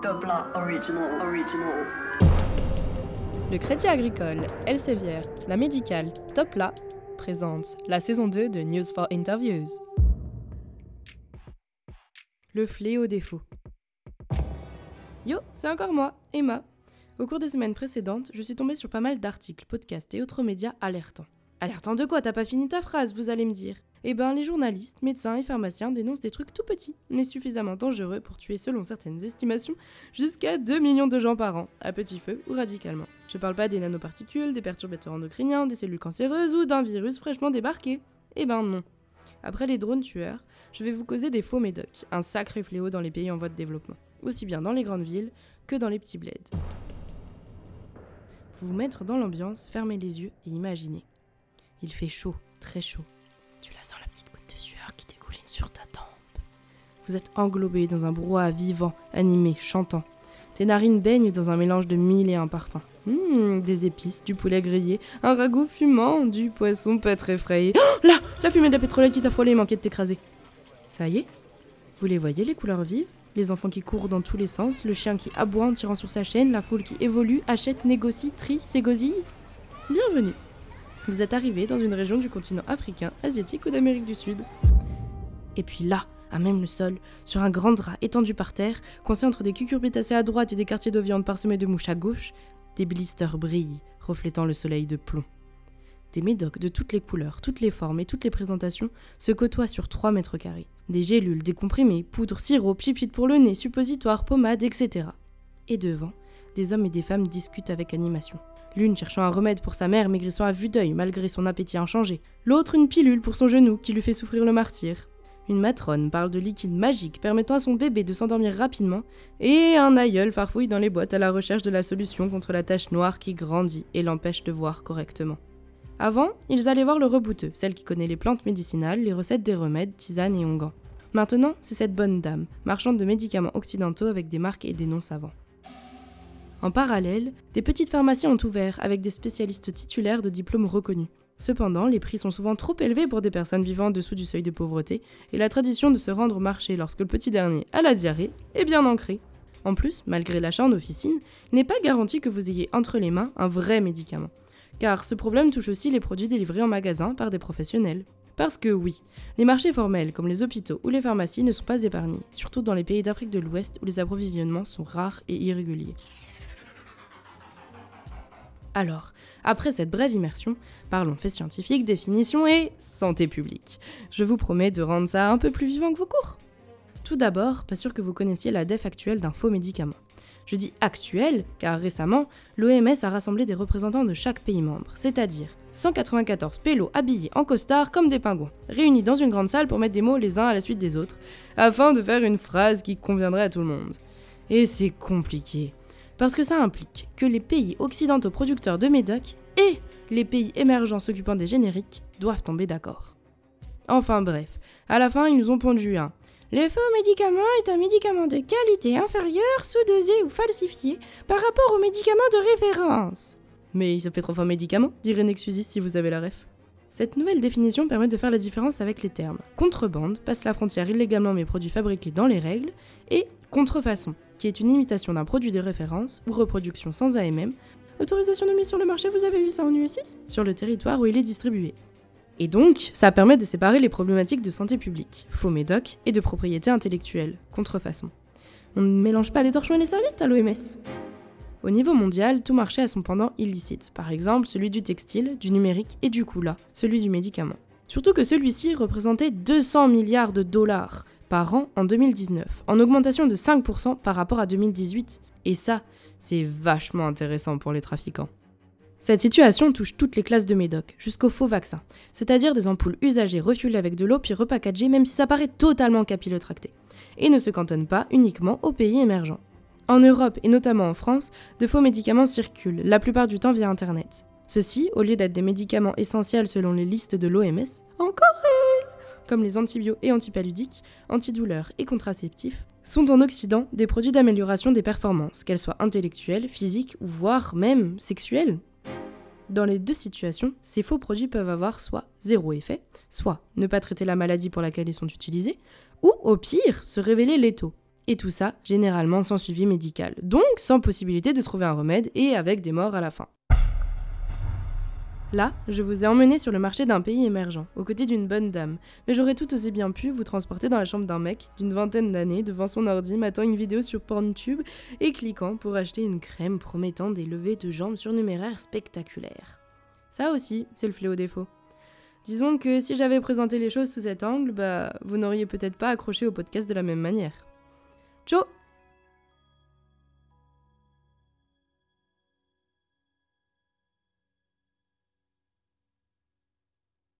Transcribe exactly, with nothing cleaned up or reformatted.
Topla Originals. Originals. Le Crédit Agricole, Elsevier, la médicale Topla présente la saison deux de News for Interviews. Le fléau des faux. Yo, c'est encore moi, Emma. Au cours des semaines précédentes, je suis tombée sur pas mal d'articles, podcasts et autres médias alertants. Alertant de quoi? T'as pas fini ta phrase, vous allez me dire. Eh ben, les journalistes, médecins et pharmaciens dénoncent des trucs tout petits, mais suffisamment dangereux pour tuer, selon certaines estimations, jusqu'à deux millions de gens par an, à petit feu ou radicalement. Je parle pas des nanoparticules, des perturbateurs endocriniens, des cellules cancéreuses ou d'un virus fraîchement débarqué. Eh ben non. Après les drones tueurs, je vais vous causer des faux médocs, un sacré fléau dans les pays en voie de développement, aussi bien dans les grandes villes que dans les petits bleds. Vous vous mettre dans l'ambiance, fermez les yeux et imaginez. Il fait chaud, très chaud. Tu la sens la petite goutte de sueur qui dégouline sur ta tempe. Vous êtes englobé dans un brouhaha vivant, animé, chantant. Tes narines baignent dans un mélange de mille et un parfums. Mmh, des épices, du poulet grillé, un ragoût fumant, du poisson pas très frais. Oh, là, la fumée de la pétrolette qui t'a frôlé et manquait de t'écraser. Ça y est, vous les voyez, les couleurs vives, les enfants qui courent dans tous les sens, le chien qui aboie en tirant sur sa chaîne, la foule qui évolue, achète, négocie, trie, s'égosille. Bienvenue. Vous êtes arrivé dans une région du continent africain, asiatique ou d'Amérique du Sud. Et puis là, à même le sol, sur un grand drap étendu par terre, coincé entre des cucurbitacées à droite et des quartiers de viande parsemés de mouches à gauche, des blisters brillent, reflétant le soleil de plomb. Des médocs de toutes les couleurs, toutes les formes et toutes les présentations se côtoient sur trois mètres carrés. Des gélules, des comprimés, poudres, sirop, pipite pour le nez, suppositoires, pommades, et cetera. Et devant, des hommes et des femmes discutent avec animation. L'une cherchant un remède pour sa mère maigrissant à vue d'œil malgré son appétit inchangé. L'autre une pilule pour son genou qui lui fait souffrir le martyre. Une matrone parle de liquide magique permettant à son bébé de s'endormir rapidement. Et un aïeul farfouille dans les boîtes à la recherche de la solution contre la tache noire qui grandit et l'empêche de voir correctement. Avant, ils allaient voir le rebouteux, celle qui connaît les plantes médicinales, les recettes des remèdes, tisanes et onguents. Maintenant, c'est cette bonne dame, marchande de médicaments occidentaux avec des marques et des noms savants. En parallèle, des petites pharmacies ont ouvert avec des spécialistes titulaires de diplômes reconnus. Cependant, les prix sont souvent trop élevés pour des personnes vivant en dessous du seuil de pauvreté et la tradition de se rendre au marché lorsque le petit dernier a la diarrhée est bien ancrée. En plus, malgré l'achat en officine, il n'est pas garanti que vous ayez entre les mains un vrai médicament. Car ce problème touche aussi les produits délivrés en magasin par des professionnels. Parce que oui, les marchés formels comme les hôpitaux ou les pharmacies ne sont pas épargnés, surtout dans les pays d'Afrique de l'Ouest où les approvisionnements sont rares et irréguliers. Alors, après cette brève immersion, parlons faits scientifiques, définition et santé publique. Je vous promets de rendre ça un peu plus vivant que vos cours. Tout d'abord, pas sûr que vous connaissiez la def actuelle d'un faux médicament. Je dis actuelle, car récemment, l'O M S a rassemblé des représentants de chaque pays membre, c'est-à-dire cent quatre-vingt-quatorze pélos habillés en costard comme des pingouins, réunis dans une grande salle pour mettre des mots les uns à la suite des autres, afin de faire une phrase qui conviendrait à tout le monde. Et c'est compliqué. Parce que ça implique que les pays occidentaux producteurs de médocs et les pays émergents s'occupant des génériques doivent tomber d'accord. Enfin bref, à la fin ils nous ont pondu un « Le faux médicament est un médicament de qualité inférieure, sous-dosé ou falsifié par rapport au médicament de référence. » Mais ça fait trop fort médicament, dirait Nexusis si vous avez la ref. Cette nouvelle définition permet de faire la différence avec les termes « contrebande » passe la frontière illégalement mais produits fabriqués dans les règles et « contrefaçon » qui est une imitation d'un produit de référence ou reproduction sans A M M, autorisation de mise sur le marché, vous avez vu ça en U S six, sur le territoire où il est distribué. Et donc, ça permet de séparer les problématiques de santé publique, faux médoc, et de propriété intellectuelle, contrefaçon. On ne mélange pas les torchons et les serviettes à l'O M S. Au niveau mondial, tout marché a son pendant illicite, par exemple celui du textile, du numérique et du coup là, celui du médicament. Surtout que celui-ci représentait deux cents milliards de dollars par an en deux mille dix-neuf, en augmentation de cinq pour cent par rapport à deux mille dix-huit, et ça, c'est vachement intéressant pour les trafiquants. Cette situation touche toutes les classes de médocs, jusqu'aux faux vaccins, c'est-à-dire des ampoules usagées refuelées avec de l'eau puis repackagées même si ça paraît totalement capillotracté, et ne se cantonne pas uniquement aux pays émergents. En Europe et notamment en France, de faux médicaments circulent, la plupart du temps via Internet. Ceux-ci, au lieu d'être des médicaments essentiels selon les listes de l'O M S, encore elle, comme les antibiotiques et antipaludiques, antidouleurs et contraceptifs, sont en Occident des produits d'amélioration des performances, qu'elles soient intellectuelles, physiques ou voire même sexuelles. Dans les deux situations, ces faux produits peuvent avoir soit zéro effet, soit ne pas traiter la maladie pour laquelle ils sont utilisés, ou au pire, se révéler létaux. Et tout ça, généralement sans suivi médical, donc sans possibilité de trouver un remède et avec des morts à la fin. Là, je vous ai emmené sur le marché d'un pays émergent, aux côtés d'une bonne dame, mais j'aurais tout aussi bien pu vous transporter dans la chambre d'un mec d'une vingtaine d'années devant son ordi, matant une vidéo sur PornTube et cliquant pour acheter une crème promettant des levées de jambes surnuméraires spectaculaires. Ça aussi, c'est le fléau des faux. Disons que si j'avais présenté les choses sous cet angle, bah, vous n'auriez peut-être pas accroché au podcast de la même manière. Ciao!